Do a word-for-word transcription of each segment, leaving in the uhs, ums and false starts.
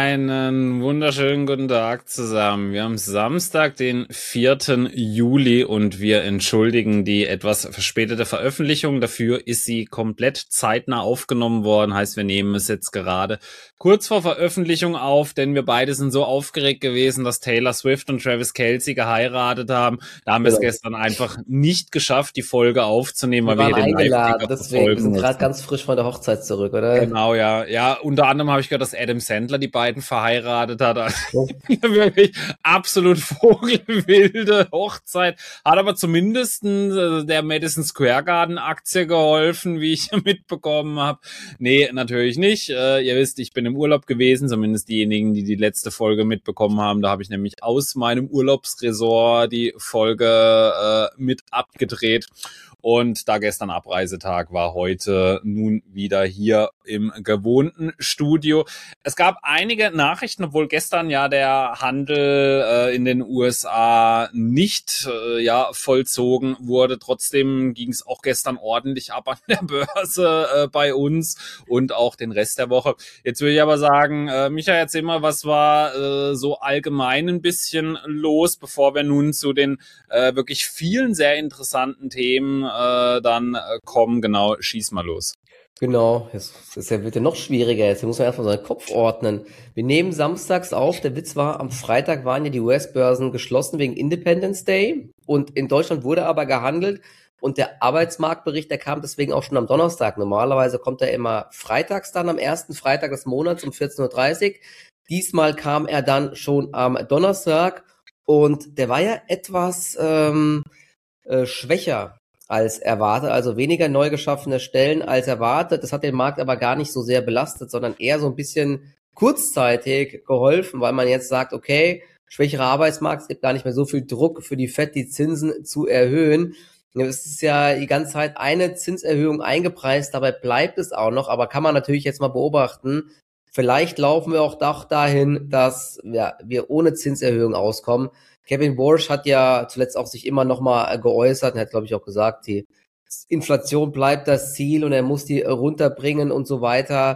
Einen wunderschönen guten Tag zusammen. Wir haben Samstag, den vierten Juli und wir entschuldigen die etwas verspätete Veröffentlichung. Dafür ist sie komplett zeitnah aufgenommen worden. Heißt, wir nehmen es jetzt gerade kurz vor Veröffentlichung auf, denn wir beide sind so aufgeregt gewesen, dass Taylor Swift und Travis Kelce geheiratet haben. Da haben wir es gestern einfach nicht geschafft, die Folge aufzunehmen, Wir weil wir waren hier den eingeladen, Live-Ticker deswegen, wir sind verfolgen gerade mussten. ganz frisch von der Hochzeit zurück, oder? Genau, ja. Ja, unter anderem habe ich gehört, dass Adam Sandler die beiden verheiratet hat. Also Oh. wirklich absolut vogelwilde Hochzeit. Hat aber zumindest äh, der Madison Square Garden Aktie geholfen, wie ich mitbekommen habe. Nee, natürlich nicht. Äh, ihr wisst, ich bin im Urlaub gewesen, zumindest diejenigen, die die letzte Folge mitbekommen haben. Da habe ich nämlich aus meinem Urlaubsresort die Folge äh, mit abgedreht. Und da gestern Abreisetag war, heute nun wieder hier im gewohnten Studio. Es gab einige Nachrichten, obwohl gestern ja der Handel äh, in den U S A nicht äh, ja vollzogen wurde. Trotzdem ging es auch gestern ordentlich ab an der Börse äh, bei uns und auch den Rest der Woche. Jetzt will ich aber sagen, äh, Michael, erzähl mal, was war äh, so allgemein ein bisschen los, bevor wir nun zu den äh, wirklich vielen sehr interessanten Themen äh, dann äh, kommen. Genau, schieß mal los. Genau, es ist ja, wird ja noch schwieriger. Jetzt muss man erstmal seinen Kopf ordnen. Wir nehmen samstags auf. Der Witz war, am Freitag waren ja die U S-Börsen geschlossen wegen Independence Day. Und in Deutschland wurde aber gehandelt. Und der Arbeitsmarktbericht, der kam deswegen auch schon am Donnerstag. Normalerweise kommt er immer freitags dann, am ersten Freitag des Monats um vierzehn Uhr dreißig. Diesmal kam er dann schon am Donnerstag. Und der war ja etwas ähm, äh, schwächer als erwartet, also weniger neu geschaffene Stellen als erwartet. Das hat den Markt aber gar nicht so sehr belastet, sondern eher so ein bisschen kurzzeitig geholfen, weil man jetzt sagt, okay, schwächerer Arbeitsmarkt, es gibt gar nicht mehr so viel Druck für die Fed, die Zinsen zu erhöhen. Es ist ja die ganze Zeit eine Zinserhöhung eingepreist, dabei bleibt es auch noch, aber kann man natürlich jetzt mal beobachten. Vielleicht laufen wir auch doch dahin, dass ja, wir ohne Zinserhöhung auskommen. Kevin Warsh hat ja zuletzt auch sich immer noch mal geäußert und hat, glaube ich, auch gesagt, die Inflation bleibt das Ziel und er muss die runterbringen und so weiter.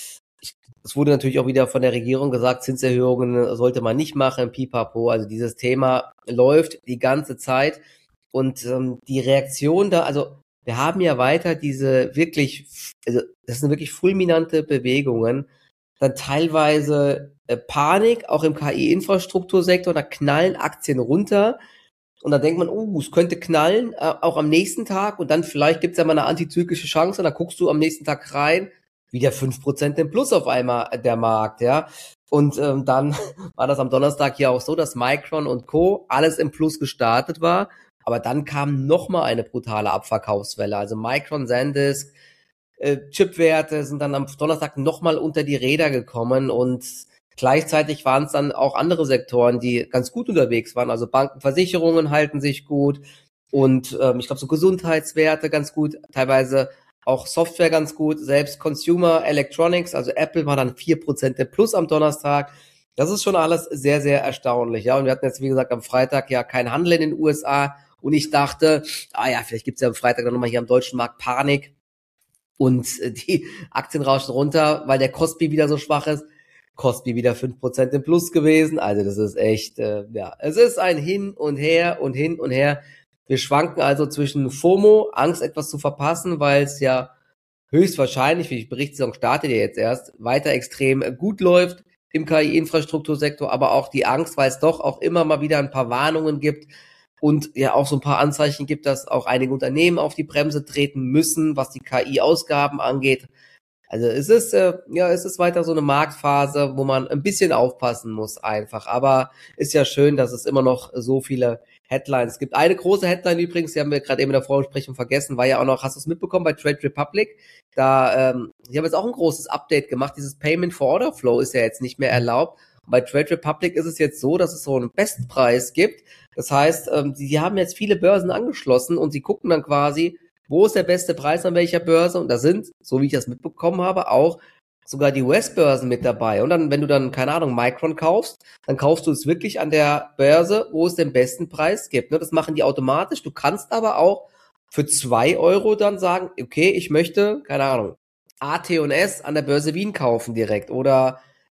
Es wurde natürlich auch wieder von der Regierung gesagt, Zinserhöhungen sollte man nicht machen, pipapo. Also dieses Thema läuft die ganze Zeit und ähm, die Reaktion da, also wir haben ja weiter diese wirklich, also das sind wirklich fulminante Bewegungen, dann teilweise äh, Panik, auch im K I-Infrastruktursektor, da knallen Aktien runter und dann denkt man, oh, es könnte knallen, äh, auch am nächsten Tag und dann vielleicht gibt's ja mal eine antizyklische Chance und da guckst du am nächsten Tag rein, wieder fünf Prozent im Plus auf einmal der Markt, ja. Und ähm, dann war das am Donnerstag hier auch so, dass Micron und Co. alles im Plus gestartet war, aber dann kam nochmal eine brutale Abverkaufswelle, also Micron, SanDisk, Chipwerte sind dann am Donnerstag nochmal unter die Räder gekommen und gleichzeitig waren es dann auch andere Sektoren, die ganz gut unterwegs waren. Also Banken, Versicherungen halten sich gut und ähm, ich glaube so Gesundheitswerte ganz gut, teilweise auch Software ganz gut, selbst Consumer Electronics, also Apple war dann vier Prozent im Plus am Donnerstag. Das ist schon alles sehr, sehr erstaunlich. Ja, und wir hatten jetzt, wie gesagt, am Freitag ja keinen Handel in den U S A und ich dachte, ah ja, vielleicht gibt's ja am Freitag dann nochmal hier am deutschen Markt Panik. Und die Aktien rauschen runter, weil der Kospi wieder so schwach ist. Kospi wieder fünf Prozent im Plus gewesen. Also das ist echt, äh, ja, es ist ein Hin und Her und hin und her. Wir schwanken also zwischen FOMO, Angst etwas zu verpassen, weil es ja höchstwahrscheinlich, wie die Berichtssaison startet ja jetzt erst, weiter extrem gut läuft im K I-Infrastruktursektor, aber auch die Angst, weil es doch auch immer mal wieder ein paar Warnungen gibt, und ja auch so ein paar Anzeichen gibt, dass auch einige Unternehmen auf die Bremse treten müssen, was die K I-Ausgaben angeht. Also es ist äh, ja es ist weiter so eine Marktphase, wo man ein bisschen aufpassen muss einfach. Aber ist ja schön, dass es immer noch so viele Headlines gibt. Eine große Headline übrigens, die haben wir gerade eben in der Vorbesprechung vergessen, war ja auch noch, hast du es mitbekommen bei Trade Republic? Da, ähm, die haben jetzt auch ein großes Update gemacht. Dieses Payment for Order Flow ist ja jetzt nicht mehr erlaubt. Bei Trade Republic ist es jetzt so, dass es so einen Bestpreis gibt. Das heißt, ähm, sie haben jetzt viele Börsen angeschlossen und sie gucken dann quasi, wo ist der beste Preis an welcher Börse? Und da sind, so wie ich das mitbekommen habe, auch sogar die U S-Börsen mit dabei. Und dann, wenn du dann, keine Ahnung, Micron kaufst, dann kaufst du es wirklich an der Börse, wo es den besten Preis gibt. Das machen die automatisch. Du kannst aber auch für zwei Euro dann sagen, okay, ich möchte, keine Ahnung, A T und S an der Börse Wien kaufen direkt oder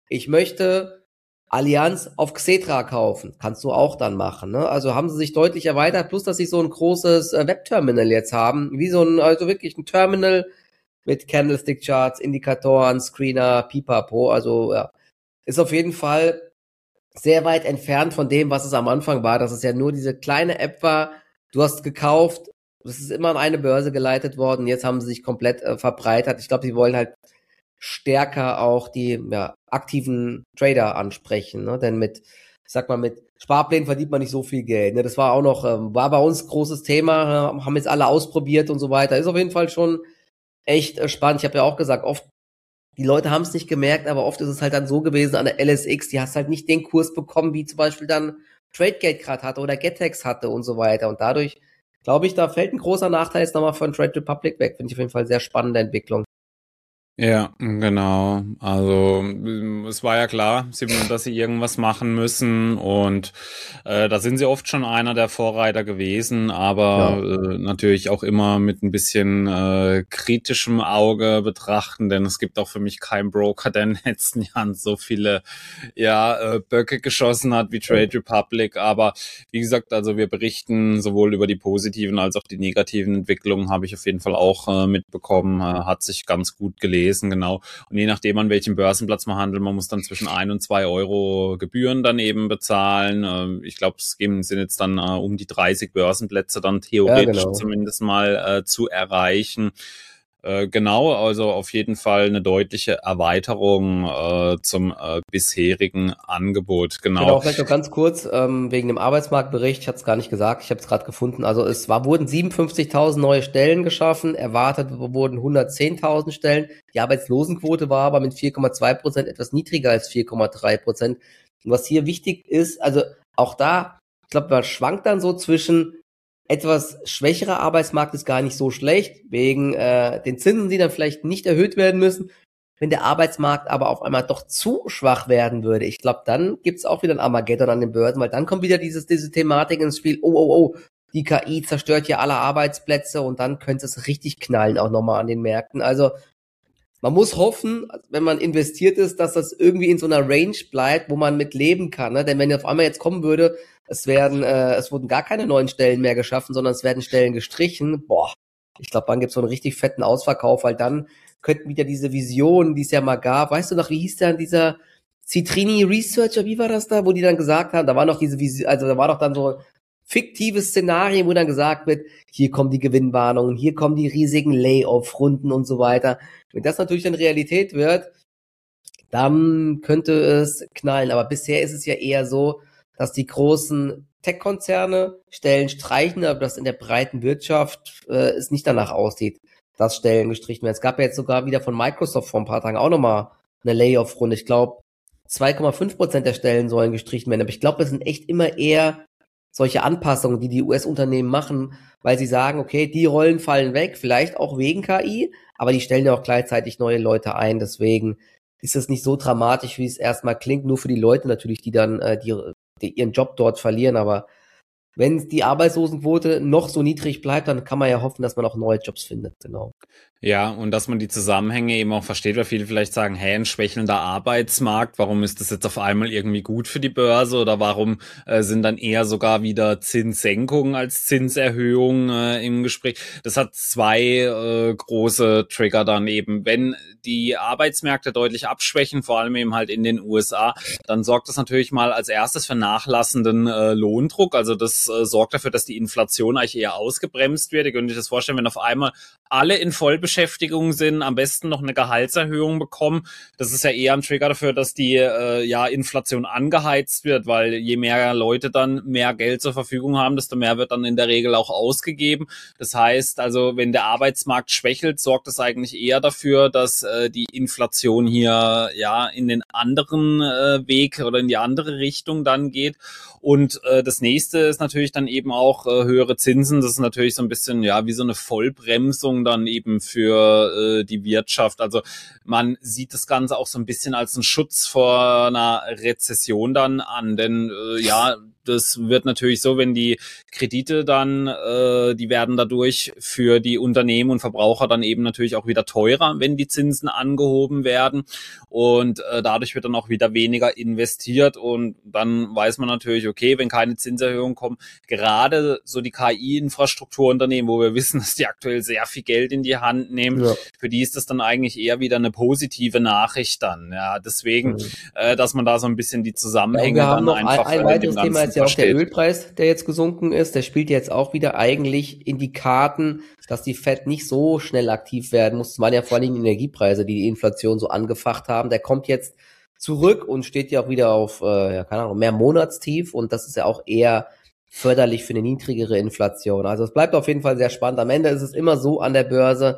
ich möchte Allianz auf Xetra kaufen. Kannst du auch dann machen, ne? Also haben sie sich deutlich erweitert, plus dass sie so ein großes äh, Webterminal jetzt haben, wie so ein, also wirklich ein Terminal mit Candlestick-Charts, Indikatoren, Screener, Pipapo, also ja, ist auf jeden Fall sehr weit entfernt von dem, was es am Anfang war, dass es ja nur diese kleine App war, du hast gekauft, das ist immer an eine Börse geleitet worden, jetzt haben sie sich komplett äh, verbreitert. Ich glaube, sie wollen halt stärker auch die ja, aktiven Trader ansprechen, ne? Denn mit, ich sag mal, mit Sparplänen verdient man nicht so viel Geld, ne? Das war auch noch, ähm, war bei uns großes Thema, äh, haben jetzt alle ausprobiert und so weiter. Ist auf jeden Fall schon echt äh, spannend. Ich habe ja auch gesagt, oft, die Leute haben es nicht gemerkt, aber oft ist es halt dann so gewesen an der L S X, die hast halt nicht den Kurs bekommen, wie zum Beispiel dann TradeGate gerade hatte oder Getex hatte und so weiter. Und dadurch, glaube ich, da fällt ein großer Nachteil jetzt nochmal von Trade Republic weg. Finde ich auf jeden Fall sehr spannende Entwicklung. Ja, genau. Also es war ja klar, dass sie irgendwas machen müssen und äh, da sind sie oft schon einer der Vorreiter gewesen, aber ja. äh, natürlich auch immer mit ein bisschen äh, kritischem Auge betrachten, denn es gibt auch für mich keinen Broker, der in den letzten Jahren so viele ja äh, Böcke geschossen hat wie Trade Republic. Aber wie gesagt, also wir berichten sowohl über die positiven als auch die negativen Entwicklungen, habe ich auf jeden Fall auch äh, mitbekommen, äh, hat sich ganz gut gelesen. Genau. Und je nachdem, an welchem Börsenplatz man handelt, man muss dann zwischen ein und zwei Euro Gebühren dann eben bezahlen. Ich glaube, es sind jetzt dann uh, um die dreißig Börsenplätze dann theoretisch ja, genau. zumindest mal uh, zu erreichen. Äh, genau, also auf jeden Fall eine deutliche Erweiterung äh, zum äh, bisherigen Angebot. Genau. Genau, vielleicht noch ganz kurz ähm, wegen dem Arbeitsmarktbericht. Ich hatte es gar nicht gesagt, ich habe es gerade gefunden. Also es war wurden siebenundfünfzigtausend neue Stellen geschaffen, erwartet wurden hundertzehntausend Stellen. Die Arbeitslosenquote war aber mit vier Komma zwei Prozent etwas niedriger als vier Komma drei Prozent. Und was hier wichtig ist, also auch da, ich glaube, man schwankt dann so zwischen etwas schwächerer Arbeitsmarkt ist gar nicht so schlecht, wegen äh, den Zinsen, die dann vielleicht nicht erhöht werden müssen. Wenn der Arbeitsmarkt aber auf einmal doch zu schwach werden würde, ich glaube, dann gibt's auch wieder ein Armageddon an den Börsen, weil dann kommt wieder dieses, diese Thematik ins Spiel, oh, oh, oh, die K I zerstört hier alle Arbeitsplätze und dann könnte es richtig knallen auch nochmal an den Märkten. Also man muss hoffen, wenn man investiert ist, dass das irgendwie in so einer Range bleibt, wo man mit leben kann. Ne? Denn wenn auf einmal jetzt kommen würde, es werden, äh, es wurden gar keine neuen Stellen mehr geschaffen, sondern es werden Stellen gestrichen. Boah, ich glaube, dann gibt's so einen richtig fetten Ausverkauf, weil dann könnten wieder diese Visionen, die es ja mal gab. Weißt du noch, wie hieß der dieser Citrini Researcher? Wie war das da, wo die dann gesagt haben? Da war noch diese Vision, also da war doch dann so fiktive Szenarien, wo dann gesagt wird, hier kommen die Gewinnwarnungen, hier kommen die riesigen Layoff-Runden und so weiter. Wenn das natürlich dann Realität wird, dann könnte es knallen. Aber bisher ist es ja eher so, dass die großen Tech-Konzerne Stellen streichen, aber dass in der breiten Wirtschaft äh, es nicht danach aussieht, dass Stellen gestrichen werden. Es gab ja jetzt sogar wieder von Microsoft vor ein paar Tagen auch nochmal eine Layoff-Runde. Ich glaube, zwei Komma fünf Prozent der Stellen sollen gestrichen werden. Aber ich glaube, es sind echt immer eher solche Anpassungen, die die U S-Unternehmen machen, weil sie sagen, okay, die Rollen fallen weg, vielleicht auch wegen K I, aber die stellen ja auch gleichzeitig neue Leute ein. Deswegen ist es nicht so dramatisch, wie es erstmal klingt, nur für die Leute natürlich, die dann äh, die, die ihren Job dort verlieren. Aber wenn die Arbeitslosenquote noch so niedrig bleibt, dann kann man ja hoffen, dass man auch neue Jobs findet, genau. Ja, und dass man die Zusammenhänge eben auch versteht, weil viele vielleicht sagen, hey, ein schwächelnder Arbeitsmarkt, warum ist das jetzt auf einmal irgendwie gut für die Börse oder warum äh, sind dann eher sogar wieder Zinssenkungen als Zinserhöhungen äh, im Gespräch? Das hat zwei äh, große Trigger dann eben. Wenn die Arbeitsmärkte deutlich abschwächen, vor allem eben halt in den U S A, dann sorgt das natürlich mal als erstes für nachlassenden äh, Lohndruck. Also das äh, sorgt dafür, dass die Inflation eigentlich eher ausgebremst wird. Ihr könnt euch das vorstellen, wenn auf einmal alle in Vollbeschäftigung sind, am besten noch eine Gehaltserhöhung bekommen. Das ist ja eher ein Trigger dafür, dass die äh, ja Inflation angeheizt wird, weil je mehr Leute dann mehr Geld zur Verfügung haben, desto mehr wird dann in der Regel auch ausgegeben. Das heißt also, wenn der Arbeitsmarkt schwächelt, sorgt das eigentlich eher dafür, dass äh, die Inflation hier ja in den anderen äh, Weg oder in die andere Richtung dann geht. Und äh, das nächste ist natürlich dann eben auch äh, höhere Zinsen. Das ist natürlich so ein bisschen ja wie so eine Vollbremsung dann eben für äh, die Wirtschaft. Also man sieht das Ganze auch so ein bisschen als einen Schutz vor einer Rezession dann an, denn äh, ja, das wird natürlich so, wenn die Kredite dann, äh, die werden dadurch für die Unternehmen und Verbraucher dann eben natürlich auch wieder teurer, wenn die Zinsen angehoben werden und äh, dadurch wird dann auch wieder weniger investiert und dann weiß man natürlich, okay, wenn keine Zinserhöhungen kommen, gerade so die K I-Infrastrukturunternehmen, wo wir wissen, dass die aktuell sehr viel Geld in die Hand nehmen, ja. für die ist das dann eigentlich eher wieder eine positive Nachricht dann. Ja, deswegen, mhm. äh, dass man da so ein bisschen die Zusammenhänge ja, dann einfach ein, ein weiteres Thema ist ja auch der Ölpreis, der jetzt gesunken ist. Der spielt jetzt auch wieder eigentlich in die Karten, dass die Fed nicht so schnell aktiv werden muss. Das waren ja vor allem die Energiepreise, die die Inflation so angefacht haben. Der kommt jetzt zurück und steht ja auch wieder auf, äh, ja, keine Ahnung, mehr Monatstief und das ist ja auch eher förderlich für eine niedrigere Inflation. Also es bleibt auf jeden Fall sehr spannend. Am Ende ist es immer so an der Börse,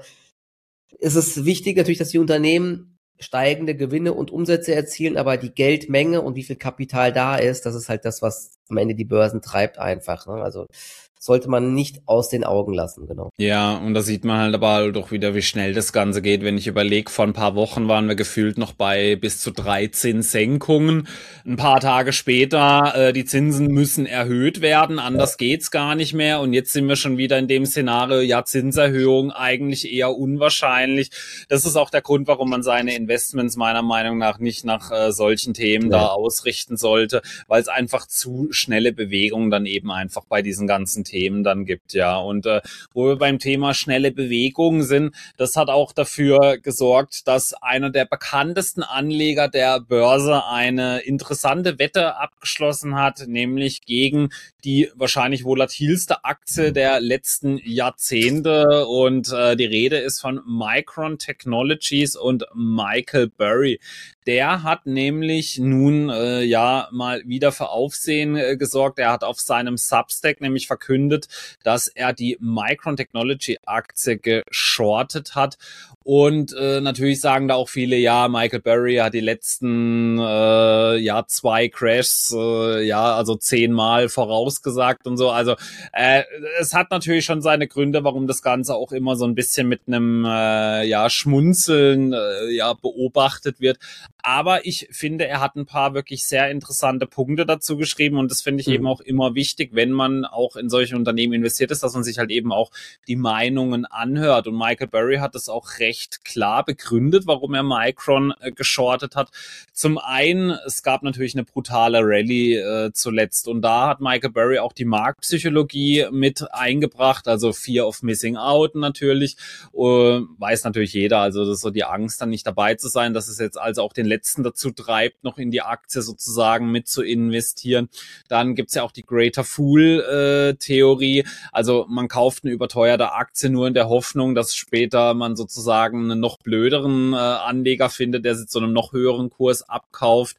ist es wichtig natürlich, dass die Unternehmen steigende Gewinne und Umsätze erzielen, aber die Geldmenge und wie viel Kapital da ist, das ist halt das, was am Ende die Börsen treibt einfach. Ne? Also sollte man nicht aus den Augen lassen, genau. Ja, und da sieht man halt aber doch wieder, wie schnell das Ganze geht. Wenn ich überlege, vor ein paar Wochen waren wir gefühlt noch bei bis zu dreizehn Senkungen. Ein paar Tage später, äh, die Zinsen müssen erhöht werden, anders ja. geht's gar nicht mehr. Und jetzt sind wir schon wieder in dem Szenario, ja, Zinserhöhung eigentlich eher unwahrscheinlich. Das ist auch der Grund, warum man seine Investments meiner Meinung nach nicht nach äh, solchen Themen ja. da ausrichten sollte, weil es einfach zu schnelle Bewegungen dann eben einfach bei diesen ganzen Themen dann gibt, ja. Und äh, wo wir beim Thema schnelle Bewegungen sind, das hat auch dafür gesorgt, dass einer der bekanntesten Anleger der Börse eine interessante Wette abgeschlossen hat, nämlich gegen die wahrscheinlich volatilste Aktie der letzten Jahrzehnte und äh, die Rede ist von Micron Technologies und Michael Burry. Der hat nämlich nun äh, ja mal wieder für Aufsehen äh, gesorgt. Er hat auf seinem Substack nämlich verkündet, dass er die Micron Technology Aktie geschortet hat. Und äh, natürlich sagen da auch viele, ja, Michael Burry hat die letzten äh, ja zwei Crashs äh, ja also zehnmal vorausgesagt und so. Also äh, es hat natürlich schon seine Gründe, warum das Ganze auch immer so ein bisschen mit einem äh, ja Schmunzeln äh, ja beobachtet wird. Aber ich finde, er hat ein paar wirklich sehr interessante Punkte dazu geschrieben und das finde ich mhm. eben auch immer wichtig, wenn man auch in solche Unternehmen investiert ist, dass man sich halt eben auch die Meinungen anhört. Und Michael Burry hat das auch recht klar begründet, warum er Micron äh, geschortet hat. Zum einen, es gab natürlich eine brutale Rallye äh, zuletzt und da hat Michael Burry auch die Marktpsychologie mit eingebracht, also Fear of Missing Out natürlich, äh, weiß natürlich jeder, also das ist so die Angst, dann nicht dabei zu sein, dass es jetzt also auch den Letzten dazu treibt, noch in die Aktie sozusagen mit zu investieren. Dann gibt's ja auch die Greater Fool-Theorie, also man kauft eine überteuerte Aktie nur in der Hoffnung, dass später man sozusagen einen noch blöderen äh, Anleger findet, der sie zu einem noch höheren Kurs abkauft.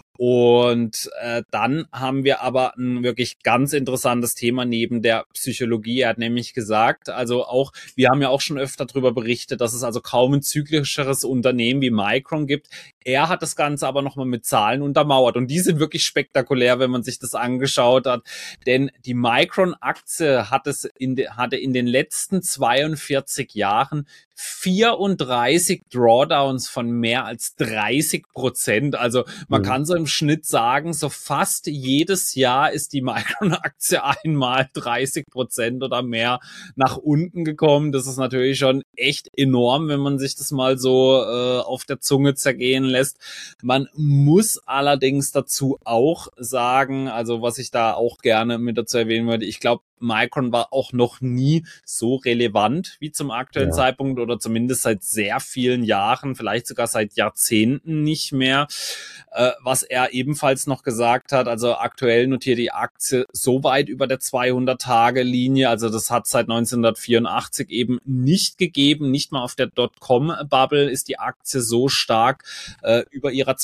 Und äh, dann haben wir aber ein wirklich ganz interessantes Thema neben der Psychologie. Er hat nämlich gesagt, also auch, wir haben ja auch schon öfter darüber berichtet, dass es also kaum ein zyklischeres Unternehmen wie Micron gibt. Er hat das Ganze aber nochmal mit Zahlen untermauert und die sind wirklich spektakulär, wenn man sich das angeschaut hat. Denn die Micron-Aktie hat es in de, hatte in den letzten zweiundvierzig Jahren vierunddreißig Drawdowns von mehr als dreißig Prozent. Also man mhm. kann so im Schnitt sagen, so fast jedes Jahr ist die Micron-Aktie einmal dreißig Prozent oder mehr nach unten gekommen. Das ist natürlich schon echt enorm, wenn man sich das mal so äh, auf der Zunge zergehen lässt. Man muss allerdings dazu auch sagen, also was ich da auch gerne mit dazu erwähnen würde, ich glaube, Micron war auch noch nie so relevant wie zum aktuellen ja. Zeitpunkt oder zumindest seit sehr vielen Jahren, vielleicht sogar seit Jahrzehnten nicht mehr. Äh, was er ebenfalls noch gesagt hat, also aktuell notiert die Aktie so weit über der zweihundert-Tage-Linie, also das hat seit neunzehnhundertvierundachtzig eben nicht gegeben, nicht mal auf der Dotcom-Bubble ist die Aktie so stark äh, über ihrer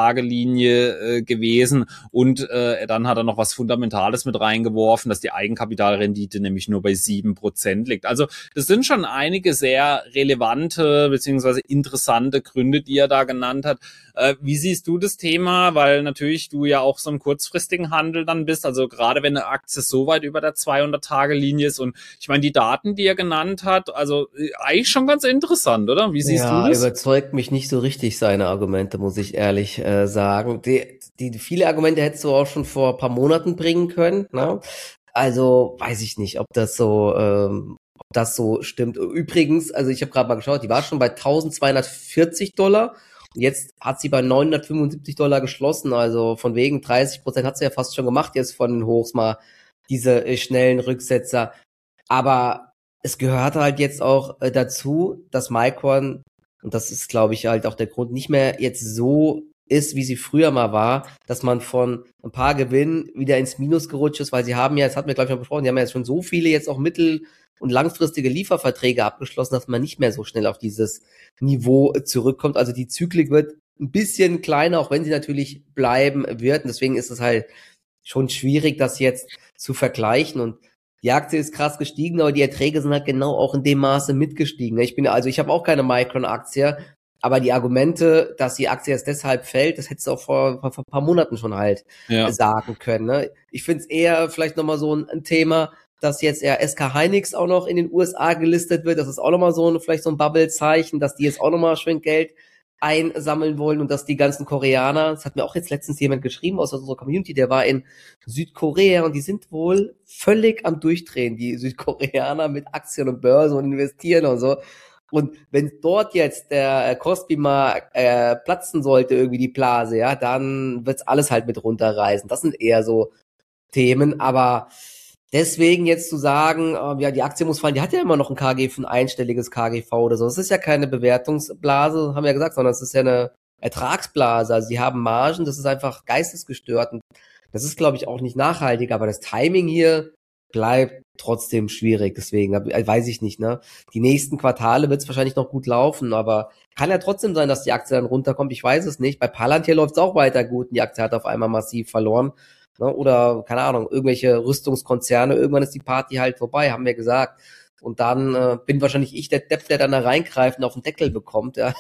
zweihundert-Tage-Linie äh, gewesen und äh, dann hat er noch was Fundamentales mit reingeworfen, dass die Eigenkapital Eigenkapitalrendite nämlich nur bei sieben Prozent liegt. Also das sind schon einige sehr relevante beziehungsweise interessante Gründe, die er da genannt hat. Äh, wie siehst du das Thema? Weil natürlich du ja auch so im kurzfristigen Handel dann bist, also gerade wenn eine Aktie so weit über der zweihundert-Tage-Linie ist und ich meine, die Daten, die er genannt hat, also eigentlich schon ganz interessant, oder? Wie siehst Ja, du das? überzeugt mich nicht so richtig, seine Argumente, muss ich ehrlich äh, sagen. Die, die, viele Argumente hättest du auch schon vor ein paar Monaten bringen können, ne? Also weiß ich nicht, ob das so, ähm, ob das so stimmt. Übrigens, also ich habe gerade mal geschaut, die war schon bei eintausendzweihundertvierzig Dollar und jetzt hat sie bei neunhundertfünfundsiebzig Dollar geschlossen. Also von wegen dreißig Prozent hat sie ja fast schon gemacht jetzt von den Hochs mal, diese äh, schnellen Rücksetzer. Aber es gehört halt jetzt auch äh, dazu, dass Micron, und das ist, glaube ich, halt auch der Grund, nicht mehr jetzt so ist, wie sie früher mal war, dass man von ein paar Gewinnen wieder ins Minus gerutscht ist, weil sie haben ja, das hatten wir, glaube ich, noch besprochen, die haben ja jetzt schon so viele jetzt auch mittel- und langfristige Lieferverträge abgeschlossen, dass man nicht mehr so schnell auf dieses Niveau zurückkommt. Also die Zyklik wird ein bisschen kleiner, auch wenn sie natürlich bleiben wird. Und deswegen ist es halt schon schwierig, das jetzt zu vergleichen. Und die Aktie ist krass gestiegen, aber die Erträge sind halt genau auch in dem Maße mitgestiegen. Ich bin, also ich habe auch keine Micron-Aktie, aber die Argumente, dass die Aktie jetzt deshalb fällt, das hättest du auch vor, vor, vor ein paar Monaten schon halt Ja. sagen können. Ne? Ich finde es eher vielleicht nochmal so ein, ein Thema, dass jetzt eher S K Hynix auch noch in den U S A gelistet wird. Das ist auch nochmal so ein, vielleicht so ein Bubble-Zeichen, dass die jetzt auch nochmal schön Geld einsammeln wollen und dass die ganzen Koreaner, das hat mir auch jetzt letztens jemand geschrieben aus unserer Community, der war in Südkorea und die sind wohl völlig am Durchdrehen, die Südkoreaner mit Aktien und Börse und investieren und so. Und wenn dort jetzt der Kospi mal äh, platzen sollte, irgendwie die Blase, ja, dann wird's alles halt mit runterreißen. Das sind eher so Themen, aber deswegen jetzt zu sagen, äh, ja, die Aktie muss fallen, die hat ja immer noch ein K G, ein einstelliges K G V oder so. Das ist ja keine Bewertungsblase, haben wir ja gesagt, sondern es ist ja eine Ertragsblase. Also die haben Margen, das ist einfach geistesgestört. Und das ist, glaube ich, auch nicht nachhaltig, aber das Timing hier bleibt trotzdem schwierig. Deswegen weiß ich nicht, ne? Die nächsten Quartale wird es wahrscheinlich noch gut laufen, aber kann ja trotzdem sein, dass die Aktie dann runterkommt. Ich weiß es nicht. Bei Palantir läuft es auch weiter gut und die Aktie hat auf einmal massiv verloren. Ne? Oder, keine Ahnung, irgendwelche Rüstungskonzerne. Irgendwann ist die Party halt vorbei, haben wir gesagt. Und dann äh, bin wahrscheinlich ich der Depp, der dann da reingreift und auf den Deckel bekommt. Ja.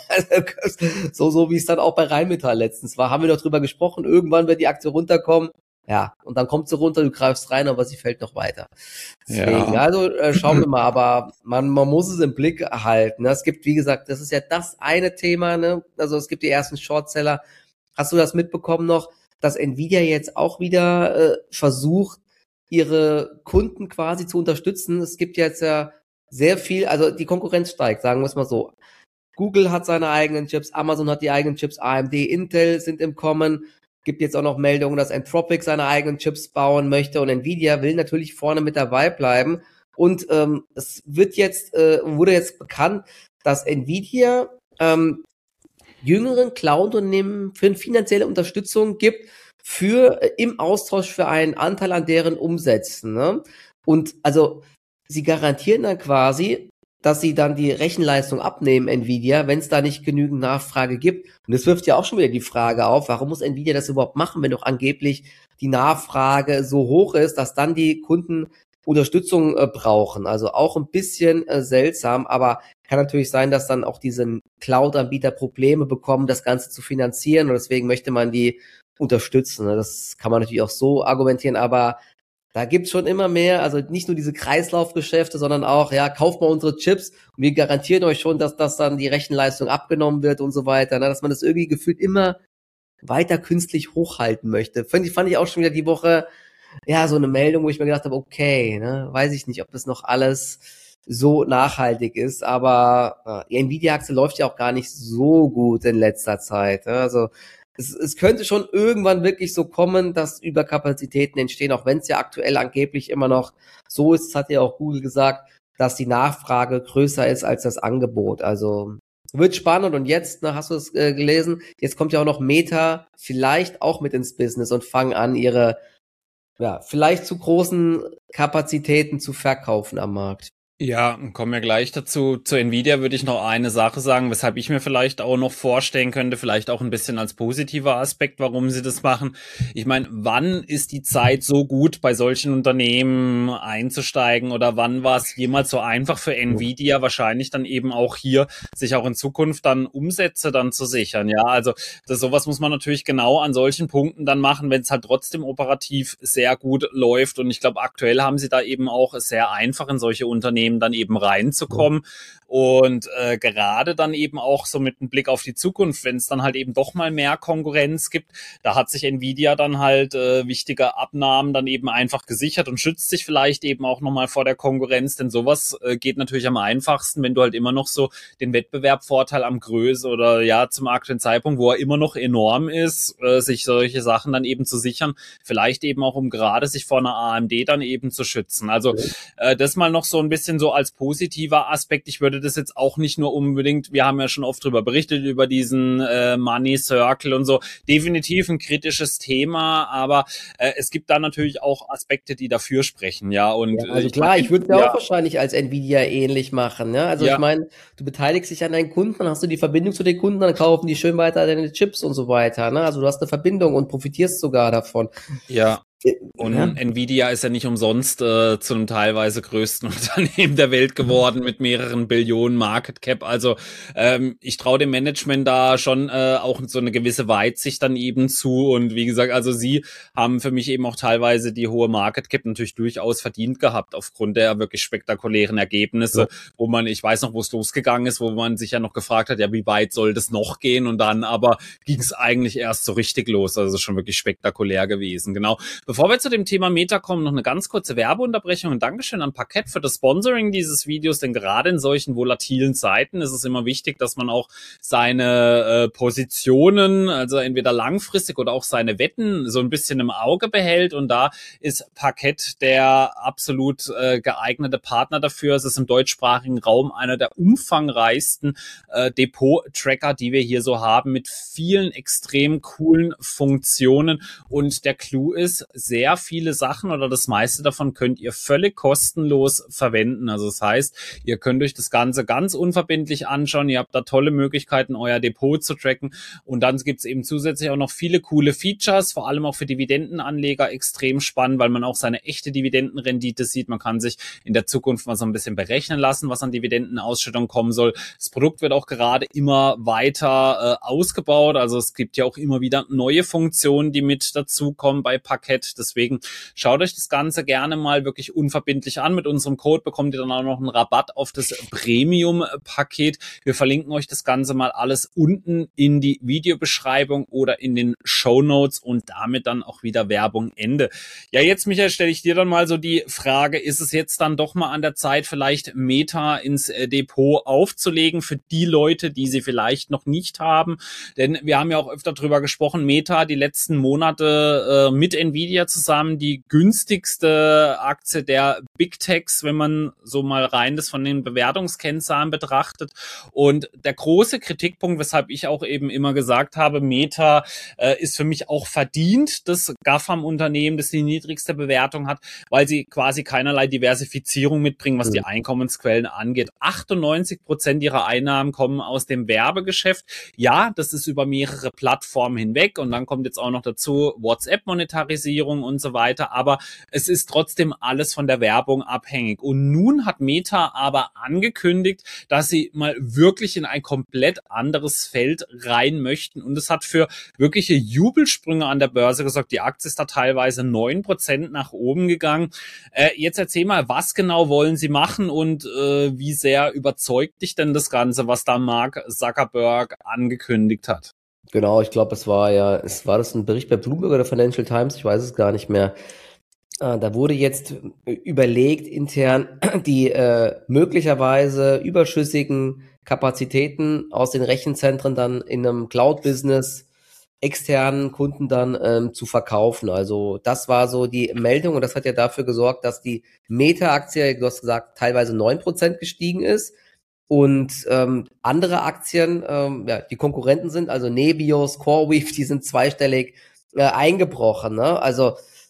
so so wie es dann auch bei Rheinmetall letztens war. Haben wir doch drüber gesprochen. Irgendwann wird die Aktie runterkommen. Ja, und dann kommt sie runter, du greifst rein, aber sie fällt noch weiter. Deswegen, ja. also äh, schauen wir mal, aber man man muss es im Blick halten. Ne? Es gibt, wie gesagt, das ist ja das eine Thema, ne? Also es gibt die ersten Shortseller. Hast du das mitbekommen noch, dass Nvidia jetzt auch wieder äh, versucht, ihre Kunden quasi zu unterstützen? Es gibt jetzt ja sehr viel, also die Konkurrenz steigt, sagen wir es mal so. Google hat seine eigenen Chips, Amazon hat die eigenen Chips, A M D, Intel sind im Kommen. Gibt jetzt auch noch Meldungen, dass Anthropic seine eigenen Chips bauen möchte und Nvidia will natürlich vorne mit dabei bleiben. Und ähm, es wird jetzt, äh, wurde jetzt bekannt, dass Nvidia ähm, jüngeren Cloud-Unternehmen für eine finanzielle Unterstützung gibt für äh, im Austausch für einen Anteil an deren Umsätzen. Ne? Und also sie garantieren dann quasi, dass sie dann die Rechenleistung abnehmen, Nvidia, wenn es da nicht genügend Nachfrage gibt. Und das wirft ja auch schon wieder die Frage auf, warum muss Nvidia das überhaupt machen, wenn doch angeblich die Nachfrage so hoch ist, dass dann die Kunden Unterstützung äh, brauchen. Also auch ein bisschen äh, seltsam, aber kann natürlich sein, dass dann auch diese Cloud-Anbieter Probleme bekommen, das Ganze zu finanzieren und deswegen möchte man die unterstützen. Das kann man natürlich auch so argumentieren, aber da gibt's schon immer mehr, also nicht nur diese Kreislaufgeschäfte, sondern auch, ja, kauft mal unsere Chips und wir garantieren euch schon, dass das dann die Rechenleistung abgenommen wird und so weiter, ne? Dass man das irgendwie gefühlt immer weiter künstlich hochhalten möchte. Fand ich, fand ich auch schon wieder die Woche, ja, so eine Meldung, wo ich mir gedacht habe, okay, ne, weiß ich nicht, ob das noch alles so nachhaltig ist, aber äh, die Nvidia-Aktie läuft ja auch gar nicht so gut in letzter Zeit, ne? Also Es, es könnte schon irgendwann wirklich so kommen, dass Überkapazitäten entstehen, auch wenn es ja aktuell angeblich immer noch so ist, das hat ja auch Google gesagt, dass die Nachfrage größer ist als das Angebot. Also wird spannend und jetzt, na, hast du es äh, gelesen, jetzt kommt ja auch noch Meta vielleicht auch mit ins Business und fangen an, ihre ja vielleicht zu großen Kapazitäten zu verkaufen am Markt. Ja, kommen wir gleich dazu. Zu Nvidia würde ich noch eine Sache sagen, weshalb ich mir vielleicht auch noch vorstellen könnte, vielleicht auch ein bisschen als positiver Aspekt, warum sie das machen. Ich meine, wann ist die Zeit so gut, bei solchen Unternehmen einzusteigen, oder wann war es jemals so einfach für Nvidia, wahrscheinlich dann eben auch hier, sich auch in Zukunft dann Umsätze dann zu sichern? Ja, also das, sowas muss man natürlich genau an solchen Punkten dann machen, wenn es halt trotzdem operativ sehr gut läuft. Und ich glaube, aktuell haben sie da eben auch sehr einfach in solche Unternehmen dann eben reinzukommen. Und äh, gerade dann eben auch so mit einem Blick auf die Zukunft, wenn es dann halt eben doch mal mehr Konkurrenz gibt, da hat sich Nvidia dann halt äh, wichtige Abnahmen dann eben einfach gesichert und schützt sich vielleicht eben auch nochmal vor der Konkurrenz, denn sowas äh, geht natürlich am einfachsten, wenn du halt immer noch so den Wettbewerbsvorteil am Größe oder ja zum aktuellen Zeitpunkt, wo er immer noch enorm ist, äh, sich solche Sachen dann eben zu sichern, vielleicht eben auch um gerade sich vor einer A M D dann eben zu schützen. Also äh, das mal noch so ein bisschen so als positiver Aspekt. Ich würde das jetzt auch nicht nur unbedingt, wir haben ja schon oft drüber berichtet, über diesen äh, Money Circle und so, definitiv ein kritisches Thema, aber äh, es gibt da natürlich auch Aspekte, die dafür sprechen, ja. Und Ja, also ich klar, mein, ich würde es ja ja, auch wahrscheinlich als Nvidia ähnlich machen. Ne? Also ich ja, meine, du beteiligst dich an deinen Kunden, dann hast du die Verbindung zu den Kunden, dann kaufen die schön weiter deine Chips und so weiter. Ne? Also du hast eine Verbindung und profitierst sogar davon. ja. Ja. Und Nvidia ist ja nicht umsonst äh, zu einem teilweise größten Unternehmen der Welt geworden mit mehreren Billionen Market Cap. Also ähm, ich traue dem Management da schon äh, auch so eine gewisse Weitsicht dann eben zu. Und wie gesagt, also sie haben für mich eben auch teilweise die hohe Market Cap natürlich durchaus verdient gehabt aufgrund der wirklich spektakulären Ergebnisse, Ja. wo man, ich weiß noch, wo es losgegangen ist, wo man sich ja noch gefragt hat, ja, wie weit soll das noch gehen? Und dann aber ging es eigentlich erst so richtig los. Also schon wirklich spektakulär gewesen. Genau. Bevor wir zu dem Thema Meta kommen, noch eine ganz kurze Werbeunterbrechung und Dankeschön an Parkett für das Sponsoring dieses Videos, denn gerade in solchen volatilen Zeiten ist es immer wichtig, dass man auch seine äh, Positionen, also entweder langfristig oder auch seine Wetten so ein bisschen im Auge behält, und da ist Parkett der absolut äh, geeignete Partner dafür. Es ist im deutschsprachigen Raum einer der umfangreichsten äh, Depot-Tracker, die wir hier so haben, mit vielen extrem coolen Funktionen, und der Clou ist, sehr viele Sachen oder das meiste davon könnt ihr völlig kostenlos verwenden. Also das heißt, ihr könnt euch das Ganze ganz unverbindlich anschauen. Ihr habt da tolle Möglichkeiten, euer Depot zu tracken. Und dann gibt es eben zusätzlich auch noch viele coole Features, vor allem auch für Dividendenanleger extrem spannend, weil man auch seine echte Dividendenrendite sieht. Man kann sich in der Zukunft mal so ein bisschen berechnen lassen, was an Dividendenausschüttung kommen soll. Das Produkt wird auch gerade immer weiter äh, ausgebaut. Also es gibt ja auch immer wieder neue Funktionen, die mit dazukommen bei Parkett. Deswegen schaut euch das Ganze gerne mal wirklich unverbindlich an. Mit unserem Code bekommt ihr dann auch noch einen Rabatt auf das Premium-Paket. Wir verlinken euch das Ganze mal alles unten in die Videobeschreibung oder in den Shownotes, und damit dann auch wieder Werbung Ende. Ja, jetzt, Michael, stelle ich dir dann mal so die Frage, ist es jetzt dann doch mal an der Zeit, vielleicht Meta ins äh, Depot aufzulegen für die Leute, die sie vielleicht noch nicht haben? Denn wir haben ja auch öfter drüber gesprochen, Meta die letzten Monate äh, mit Nvidia zusammen die günstigste Aktie der Big Techs, wenn man so mal rein das von den Bewertungskennzahlen betrachtet. Und der große Kritikpunkt, weshalb ich auch eben immer gesagt habe, Meta äh, ist für mich auch verdient, das GAFAM-Unternehmen, das die niedrigste Bewertung hat, weil sie quasi keinerlei Diversifizierung mitbringen, was die Einkommensquellen angeht. achtundneunzig Prozent ihrer Einnahmen kommen aus dem Werbegeschäft. Ja, das ist über mehrere Plattformen hinweg, und dann kommt jetzt auch noch dazu WhatsApp-Monetarisierung und so weiter, aber es ist trotzdem alles von der Werbung abhängig. Und nun hat Meta aber angekündigt, dass sie mal wirklich in ein komplett anderes Feld rein möchten, und es hat für wirkliche Jubelsprünge an der Börse gesorgt. Die Aktie ist da teilweise neun Prozent nach oben gegangen. Äh, jetzt erzähl mal, was genau wollen sie machen, und äh, wie sehr überzeugt dich denn das Ganze, was da Mark Zuckerberg angekündigt hat? Genau, ich glaube, es war ja, es war das ein Bericht bei Bloomberg oder Financial Times, ich weiß es gar nicht mehr. Äh, da wurde jetzt überlegt intern, die äh, möglicherweise überschüssigen Kapazitäten aus den Rechenzentren dann in einem Cloud-Business externen Kunden dann ähm, zu verkaufen. Also das war so die Meldung, und das hat ja dafür gesorgt, dass die Meta-Aktie, du hast gesagt, teilweise neun Prozent gestiegen ist. Und ähm, andere Aktien, ähm, ja, die Konkurrenten sind, also Nebius, CoreWeave, die sind zweistellig äh, eingebrochen. Ne? Also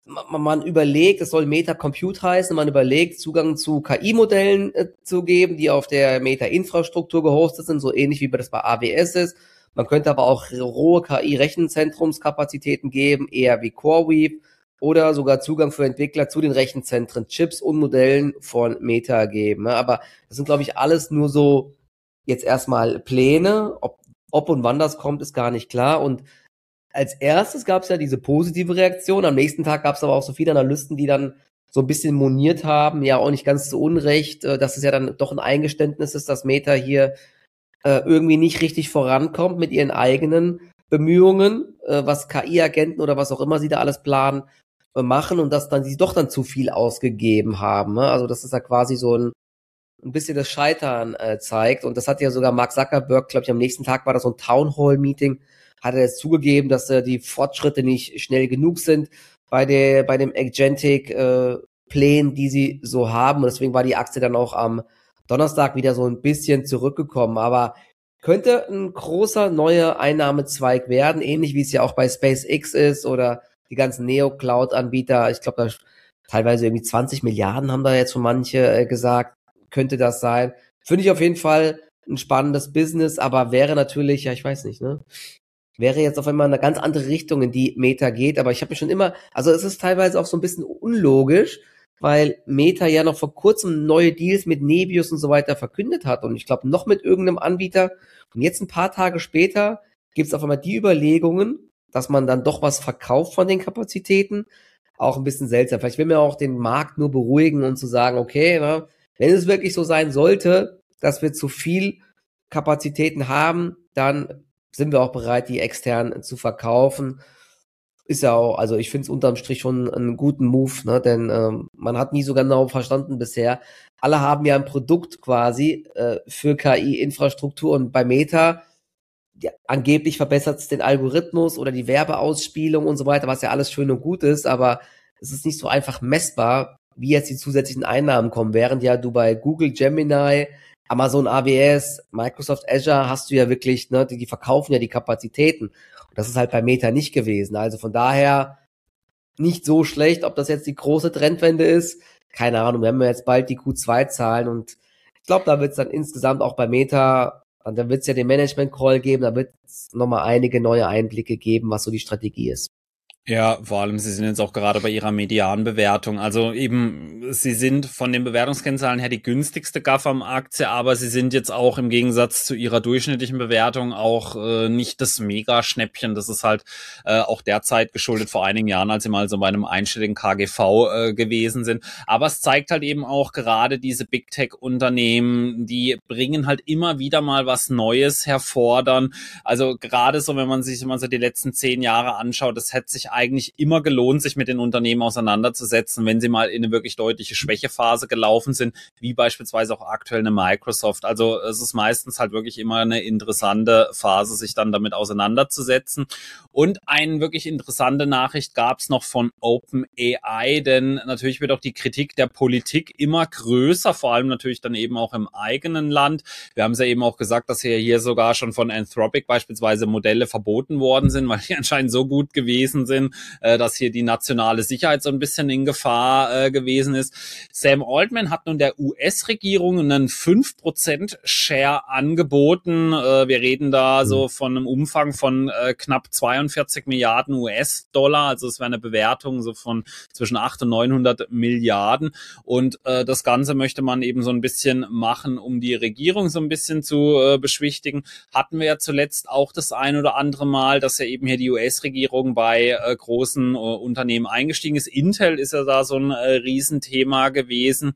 man, man überlegt, es soll Meta Compute heißen, man überlegt, Zugang zu K I-Modellen äh, zu geben, die auf der Meta-Infrastruktur gehostet sind, so ähnlich wie das bei A W S ist. Man könnte aber auch rohe K I-Rechenzentrumskapazitäten geben, eher wie CoreWeave, oder sogar Zugang für Entwickler zu den Rechenzentren, Chips und Modellen von Meta geben. Aber das sind, glaube ich, alles nur so jetzt erstmal Pläne. Ob, ob und wann das kommt, ist gar nicht klar. Und als erstes gab es ja diese positive Reaktion. Am nächsten Tag gab es aber auch so viele Analysten, die dann so ein bisschen moniert haben, ja auch nicht ganz zu Unrecht, dass es ja dann doch ein Eingeständnis ist, dass Meta hier äh, irgendwie nicht richtig vorankommt mit ihren eigenen Bemühungen, äh, was K I-Agenten oder was auch immer sie da alles planen, äh, machen und dass dann sie doch dann zu viel ausgegeben haben. Ne? Also dass es da quasi so ein, ein bisschen das Scheitern äh, zeigt. Und das hat ja sogar Mark Zuckerberg, glaube ich, am nächsten Tag war das so ein Town-Hall-Meeting, hat er jetzt zugegeben, dass äh, die Fortschritte nicht schnell genug sind bei der bei dem Agentic-Plänen, äh, die sie so haben. Und deswegen war die Aktie dann auch am Donnerstag wieder so ein bisschen zurückgekommen. Aber könnte ein großer neuer Einnahmezweig werden, ähnlich wie es ja auch bei SpaceX ist oder die ganzen Neo-Cloud-Anbieter. Ich glaube, da teilweise irgendwie zwanzig Milliarden haben da jetzt schon manche äh, gesagt, könnte das sein. Finde ich auf jeden Fall ein spannendes Business, aber wäre natürlich, ja, ich weiß nicht, ne? Wäre jetzt auf einmal eine ganz andere Richtung, in die Meta geht, aber ich habe mir schon immer, also es ist teilweise auch so ein bisschen unlogisch, weil Meta ja noch vor kurzem neue Deals mit Nebius und so weiter verkündet hat und ich glaube noch mit irgendeinem Anbieter und jetzt ein paar Tage später gibt es auf einmal die Überlegungen, dass man dann doch was verkauft von den Kapazitäten, auch ein bisschen seltsam. Vielleicht will man auch den Markt nur beruhigen und zu sagen, okay, na, wenn es wirklich so sein sollte, dass wir zu viel Kapazitäten haben, dann sind wir auch bereit, die extern zu verkaufen. Ist ja auch, also ich finde es unterm Strich schon einen guten Move, ne? Denn ähm, man hat nie so genau verstanden bisher. Alle haben ja ein Produkt quasi äh, für K I-Infrastruktur und bei Meta ja, angeblich verbessert es den Algorithmus oder die Werbeausspielung und so weiter, was ja alles schön und gut ist, aber es ist nicht so einfach messbar, wie jetzt die zusätzlichen Einnahmen kommen, während ja du bei Google, Gemini, Amazon A W S, Microsoft Azure hast du ja wirklich, ne, die, die verkaufen ja die Kapazitäten. Und das ist halt bei Meta nicht gewesen. Also von daher nicht so schlecht, ob das jetzt die große Trendwende ist. Keine Ahnung, wir haben ja jetzt bald die Q zwei Zahlen und ich glaube, da wird es dann insgesamt auch bei Meta, und da wird es ja den Management-Call geben, da wird es nochmal einige neue Einblicke geben, was so die Strategie ist. Ja, vor allem, Sie sind jetzt auch gerade bei Ihrer Medianbewertung. Also eben, Sie sind von den Bewertungskennzahlen her die günstigste GAFAM-Aktie, aber Sie sind jetzt auch im Gegensatz zu Ihrer durchschnittlichen Bewertung auch äh, nicht das Mega-Schnäppchen. Das ist halt äh, auch derzeit geschuldet vor einigen Jahren, als Sie mal so bei einem einstelligen K G V äh, gewesen sind. Aber es zeigt halt eben auch gerade diese Big-Tech-Unternehmen, die bringen halt immer wieder mal was Neues hervordern. Also gerade so, wenn man sich mal so die letzten zehn Jahre anschaut, das hätte sich eigentlich immer gelohnt, sich mit den Unternehmen auseinanderzusetzen, wenn sie mal in eine wirklich deutliche Schwächephase gelaufen sind, wie beispielsweise auch aktuell eine Microsoft. Also es ist meistens halt wirklich immer eine interessante Phase, sich dann damit auseinanderzusetzen. Und eine wirklich interessante Nachricht gab es noch von OpenAI, denn natürlich wird auch die Kritik der Politik immer größer, vor allem natürlich dann eben auch im eigenen Land. Wir haben es ja eben auch gesagt, dass hier sogar schon von Anthropic beispielsweise Modelle verboten worden sind, weil die anscheinend so gut gewesen sind, dass hier die nationale Sicherheit so ein bisschen in Gefahr äh, gewesen ist. Sam Altman hat nun der U S-Regierung einen fünf Prozent Share angeboten. Äh, wir reden da so von einem Umfang von äh, knapp zweiundvierzig Milliarden U S-Dollar. Also es wäre eine Bewertung so von zwischen achthundert und neunhundert Milliarden. Und äh, das Ganze möchte man eben so ein bisschen machen, um die Regierung so ein bisschen zu äh, beschwichtigen. Hatten wir ja zuletzt auch das ein oder andere Mal, dass ja eben hier die U S-Regierung bei äh, großen äh, Unternehmen eingestiegen ist. Intel ist ja da so ein äh, Riesenthema gewesen.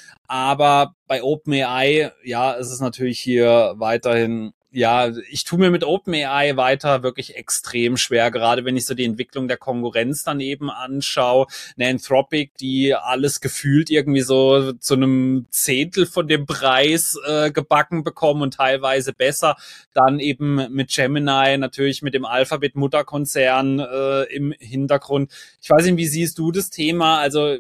Aber bei OpenAI, ja, ist es natürlich hier weiterhin, ja, ich tue mir mit OpenAI weiter wirklich extrem schwer, gerade wenn ich so die Entwicklung der Konkurrenz dann eben anschaue. Eine Anthropic, die alles gefühlt irgendwie so zu einem Zehntel von dem Preis äh, gebacken bekommen und teilweise besser. Dann eben mit Gemini, natürlich mit dem Alphabet-Mutterkonzern äh, im Hintergrund. Ich weiß nicht, wie siehst du das Thema? Also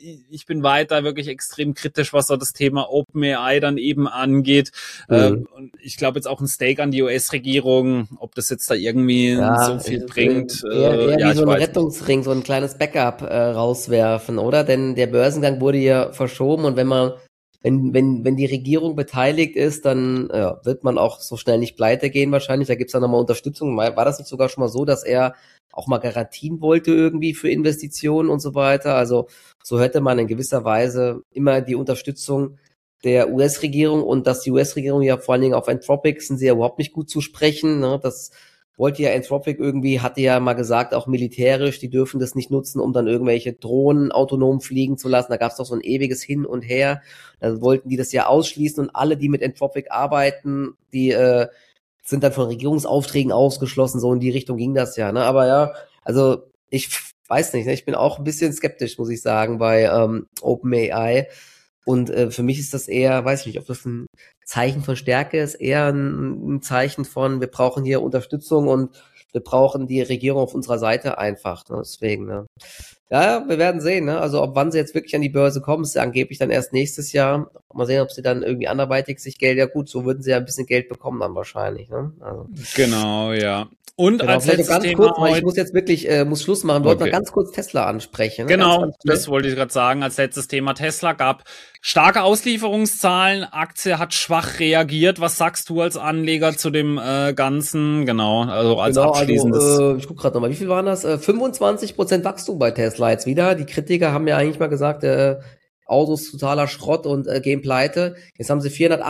ich bin weiter wirklich extrem kritisch, was so das Thema OpenAI dann eben angeht. Mhm. Ähm, und ich glaube jetzt auch ein Stake an die U S-Regierung, ob das jetzt da irgendwie ja, so viel bringt. Eher, eher ja, wie so ein Rettungsring, nicht. so ein kleines Backup äh, rauswerfen, oder? Denn der Börsengang wurde ja verschoben und wenn man Wenn, wenn, wenn die Regierung beteiligt ist, dann ja, wird man auch so schnell nicht pleite gehen wahrscheinlich. Da gibt's dann nochmal Unterstützung. War das nicht sogar schon mal so, dass er auch mal Garantien wollte irgendwie für Investitionen und so weiter? Also so hätte man in gewisser Weise immer die Unterstützung der U S-Regierung und dass die U S-Regierung ja vor allen Dingen auf Anthropic sind sie ja überhaupt nicht gut zu sprechen. Ne? Das wollte ja Anthropic irgendwie, hatte ja mal gesagt, auch militärisch, die dürfen das nicht nutzen, um dann irgendwelche Drohnen autonom fliegen zu lassen. Da gab es doch so ein ewiges Hin und Her. Da wollten die das ja ausschließen und alle, die mit Anthropic arbeiten, die äh, sind dann von Regierungsaufträgen ausgeschlossen. So in die Richtung ging das ja. Ne? Aber ja, also ich weiß nicht, ne? Ich bin auch ein bisschen skeptisch, muss ich sagen, bei ähm, OpenAI. Und äh, für mich ist das eher, weiß ich nicht, ob das ein Zeichen von Stärke ist, eher ein, ein Zeichen von, wir brauchen hier Unterstützung und wir brauchen die Regierung auf unserer Seite einfach. Ne? Deswegen, ne? Ja, wir werden sehen. Ne? Also ob wann sie jetzt wirklich an die Börse kommen, ist ja angeblich dann erst nächstes Jahr. Mal sehen, ob sie dann irgendwie anderweitig sich Geld, ja gut, so würden sie ja ein bisschen Geld bekommen dann wahrscheinlich. Ne? Also. Genau, ja. Und genau, als letztes ganz Thema kurz, weil ich muss jetzt wirklich, äh, muss Schluss machen. Du wolltest okay. noch ganz kurz Tesla ansprechen. Ne? Genau, ganz, ganz das wollte ich gerade sagen. Als letztes Thema Tesla gab starke Auslieferungszahlen. Aktie hat schwach reagiert. Was sagst du als Anleger zu dem äh, Ganzen? Genau, also als genau, abschließendes. Also, äh, ich gucke gerade nochmal, wie viel waren das? Äh, fünfundzwanzig Prozent Wachstum bei Tesla jetzt wieder. Die Kritiker haben ja eigentlich mal gesagt, äh, Autos totaler Schrott und äh, gehen pleite. Jetzt haben sie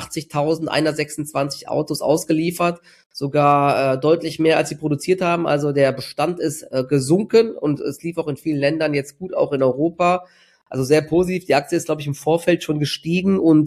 vierhundertachtzigtausendeinhundertsechsundzwanzig Autos ausgeliefert, sogar äh, deutlich mehr, als sie produziert haben. Also der Bestand ist äh, gesunken und es lief auch in vielen Ländern jetzt gut, auch in Europa. Also sehr positiv. Die Aktie ist, glaube ich, im Vorfeld schon gestiegen und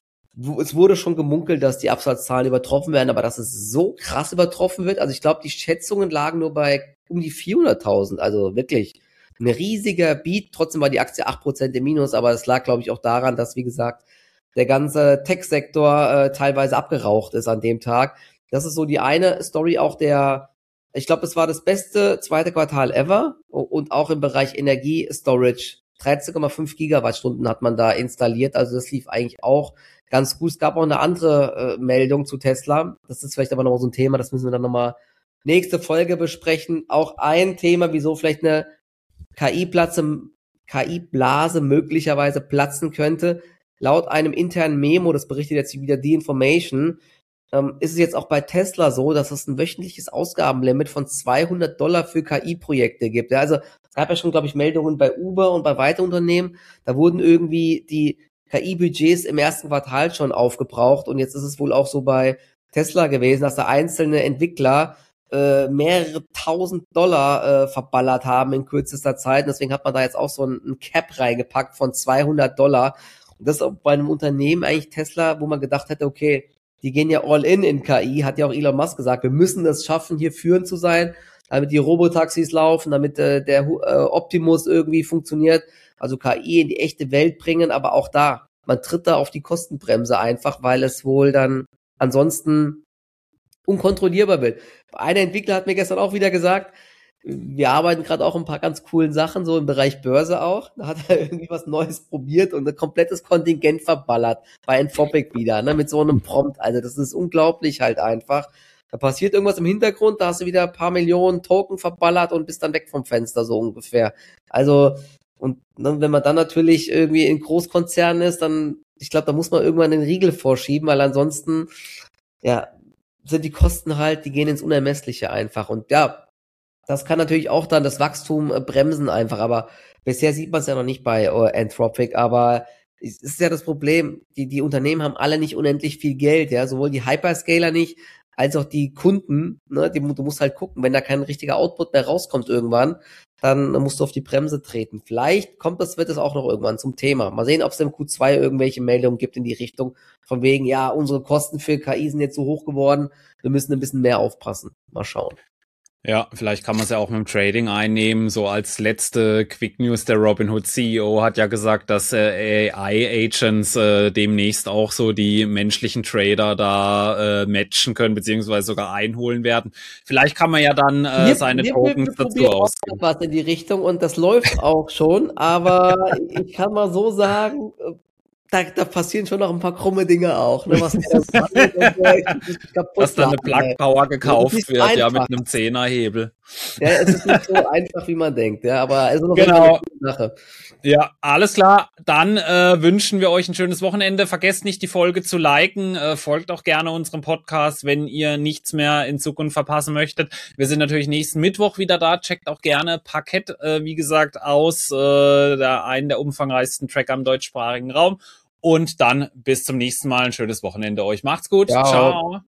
es wurde schon gemunkelt, dass die Absatzzahlen übertroffen werden, aber dass es so krass übertroffen wird. Also ich glaube, die Schätzungen lagen nur bei um die vierhunderttausend. Also wirklich ein riesiger Beat. Trotzdem war die Aktie acht Prozent im Minus, aber es lag, glaube ich, auch daran, dass, wie gesagt, der ganze Tech-Sektor äh, teilweise abgeraucht ist an dem Tag. Das ist so die eine Story, auch der, ich glaube, es war das beste zweite Quartal ever und auch im Bereich Energie-Storage. dreizehn Komma fünf Gigawattstunden hat man da installiert, also das lief eigentlich auch ganz gut. Es gab auch eine andere äh, Meldung zu Tesla. Das ist vielleicht aber noch so ein Thema, das müssen wir dann nochmal nächste Folge besprechen. Auch ein Thema, wieso vielleicht eine K I-Platze, K I-Blase möglicherweise platzen könnte. Laut einem internen Memo, das berichtet jetzt wieder The Information, ähm, ist es jetzt auch bei Tesla so, dass es ein wöchentliches Ausgabenlimit von zweihundert Dollar für K I-Projekte gibt. Ja, also es gab ja schon, glaube ich, Meldungen bei Uber und bei weiteren Unternehmen. Da wurden irgendwie die K I-Budgets im ersten Quartal schon aufgebraucht und jetzt ist es wohl auch so bei Tesla gewesen, dass da einzelne Entwickler äh, mehrere tausend Dollar äh, verballert haben in kürzester Zeit. Und deswegen hat man da jetzt auch so ein, ein Cap reingepackt von zweihundert Dollar. Und das auch bei einem Unternehmen eigentlich Tesla, wo man gedacht hätte, okay, die gehen ja all in in K I, hat ja auch Elon Musk gesagt, wir müssen es schaffen, hier führend zu sein, damit die Robotaxis laufen, damit äh, der äh, Optimus irgendwie funktioniert, also K I in die echte Welt bringen, aber auch da, man tritt da auf die Kostenbremse einfach, weil es wohl dann ansonsten unkontrollierbar wird. Einer Entwickler hat mir gestern auch wieder gesagt, wir arbeiten gerade auch ein paar ganz coolen Sachen, so im Bereich Börse auch. Da hat er irgendwie was Neues probiert und ein komplettes Kontingent verballert bei Anthropic wieder, ne, mit so einem Prompt. Also das ist unglaublich halt einfach. Da passiert irgendwas im Hintergrund, da hast du wieder ein paar Millionen Token verballert und bist dann weg vom Fenster, so ungefähr. Also, und ne, wenn man dann natürlich irgendwie in Großkonzernen ist, dann, ich glaube, da muss man irgendwann den Riegel vorschieben, weil ansonsten, ja, sind die Kosten halt, die gehen ins Unermessliche einfach. Und ja, das kann natürlich auch dann das Wachstum äh, bremsen einfach, aber bisher sieht man es ja noch nicht bei äh, Anthropic, aber es ist ja das Problem, die, die Unternehmen haben alle nicht unendlich viel Geld, ja, sowohl die Hyperscaler nicht, als auch die Kunden, ne, die, du musst halt gucken, wenn da kein richtiger Output mehr rauskommt irgendwann, dann musst du auf die Bremse treten. Vielleicht kommt das, wird es auch noch irgendwann zum Thema. Mal sehen, ob es im Q zwei irgendwelche Meldungen gibt in die Richtung, von wegen, ja, unsere Kosten für K I sind jetzt so hoch geworden, wir müssen ein bisschen mehr aufpassen. Mal schauen. Ja, vielleicht kann man es ja auch mit dem Trading einnehmen. So als letzte Quick News, der Robinhood C E O hat ja gesagt, dass äh, A I-Agents äh, demnächst auch so die menschlichen Trader da äh, matchen können, beziehungsweise sogar einholen werden. Vielleicht kann man ja dann äh, Wir, seine wir, wir, Tokens wir dazu probieren auch ausgeben. was in die Richtung und das läuft auch schon, aber ich kann mal so sagen, da, da passieren schon noch ein paar krumme Dinge auch, ne, was der da handelt und so, ich kaputt Dass dann eine lachen, Plug ey. Power Das ist gekauft nicht wird, ja, einfach. mit einem Zehnerhebel. Ja, es ist nicht so einfach, wie man denkt, ja, aber es ist auf jeden Fall Genau. eine gute Sache. Ja, alles klar. Dann äh, wünschen wir euch ein schönes Wochenende. Vergesst nicht, die Folge zu liken. Äh, folgt auch gerne unserem Podcast, wenn ihr nichts mehr in Zukunft verpassen möchtet. Wir sind natürlich nächsten Mittwoch wieder da. Checkt auch gerne Parkett, äh, wie gesagt, aus. Äh, der einen der umfangreichsten Tracker im deutschsprachigen Raum. Und dann bis zum nächsten Mal. Ein schönes Wochenende euch. Macht's gut. Ciao. Ciao.